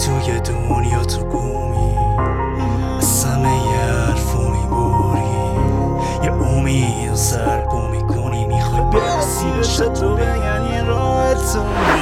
توی دنیا تو گومی از همه یه حرفو میبری یه امید سربو میکنی میخوای برسی بشه تو بگن یه راه تو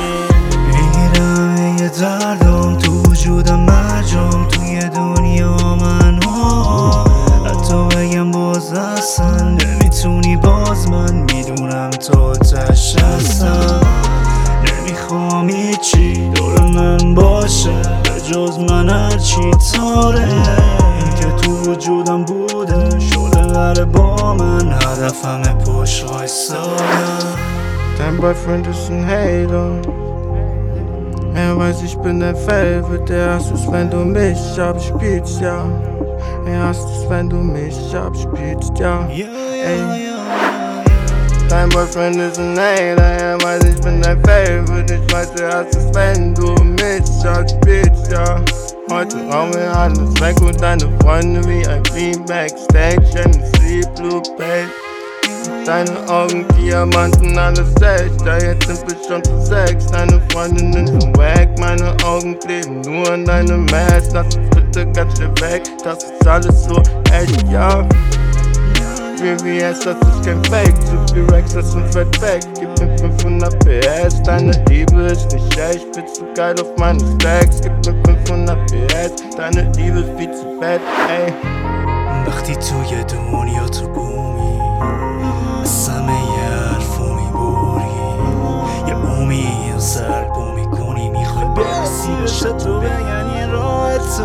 میرم یه دردم تو وجودم مرجام توی دنیا من حتی بگم باز اصلا نمیتونی باز من میدونم تا تش هستم نمیخوام هیچی دور من باشه به جز من هرچی تاره این که تو وجودم بوده شده قره با من هدفم پشت وایسادم. Dein Boyfriend ist ein Hater. Er weiß, ich bin dein Favorite. Er hasst es, wenn du mich abspielst, ja. Er hasst es, wenn du mich abspielst, ja. Ey. Dein Boyfriend ist ein Hater. Er weiß, ich bin dein Favorite. Ich weiß, er hasst es, wenn du mich abspielst, ja. Heute hauen wir alles weg und deine Freunde wie ein Beam Backstage in the Sea Blue Page. Deine Augen Diamanten, alles echt, ja jetzt sind wir schon zu 6. Deine Freundinnen sind wack, meine Augen kleben nur an deinem Mask. Lass uns bitte ganz schnell weg, das ist alles so echt, ja. VVS, das ist kein Fake, zu viel Rex, das sind fett weg. Gib mir 500 PS, deine Liebe ist nicht echt. Ich bin zu geil auf meine Stacks, gib mir 500 PS, deine Liebe ist viel zu fett, ey. وقتی توی دنیا تو گومی از همه یه حرفو میبری یه امید سربو میکنی میخوای برسی بشه تو بگن یه راه تو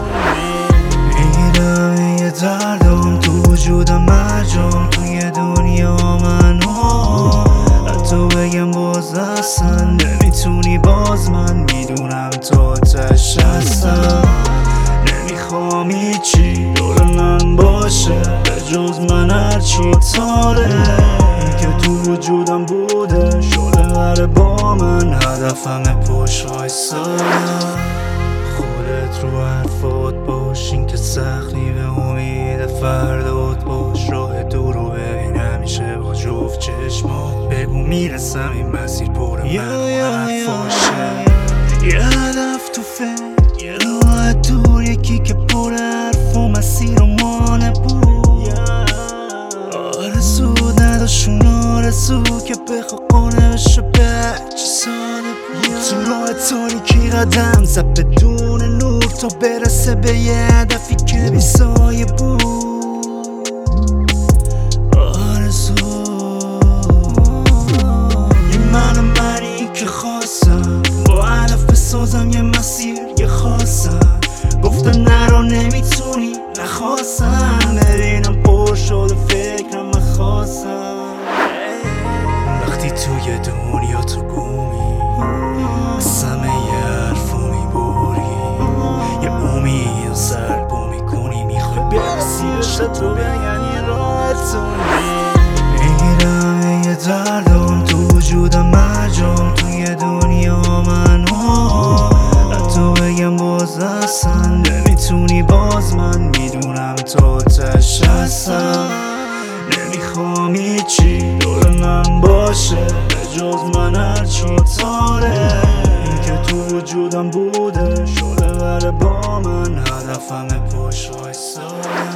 میرم یه دردم تو وجودم مرجام توی دنیا من حتی بگم باز اصلا نمیتونی باز من میدونم تا تش هستم نمیخوام هیچی دور من باشه به جز من هرچی تاره این که تو وجودم بوده شده قره با من هدفم پشت وایسادم خودت رو حرفات باش این که سختی به امید فردات باش راه دور رو ببین همیشه با جفت چشمات بگو میرسم این مسیر پر من حرفاشه یه هدف تو فکر یه راه دور یکی که پر حرف و مسیر و مانه بود آرزو نداشون آرزو که بخوا قانه بشه به هرچی ساله بود تو راه تاریکی قدم زد بدون نور تا برسه به یه هدفی که بی سایه بود آرزو یه منی که خواستم با هدف بسازم یه مسیر یه خواستم گفتن نرو نمیتونی نخواستم ببینم پر شده فکرم خواستم وقتی توی دنیا تو گومی از همه یه حرفو میبری یه امید سربو میکنی میخوای برسی بشه تو بگن یه راه تو میرم یه دردم تو وجودم مرجام توی دنیا من حتی بگم باز اصلا نمیتونی باز من میدونم تا تش هستم نمیخوام هیچی دور من باشه به جز من هرچی تاره این که تو وجودم بوده شده قره با من هدفم پشت وایسادم.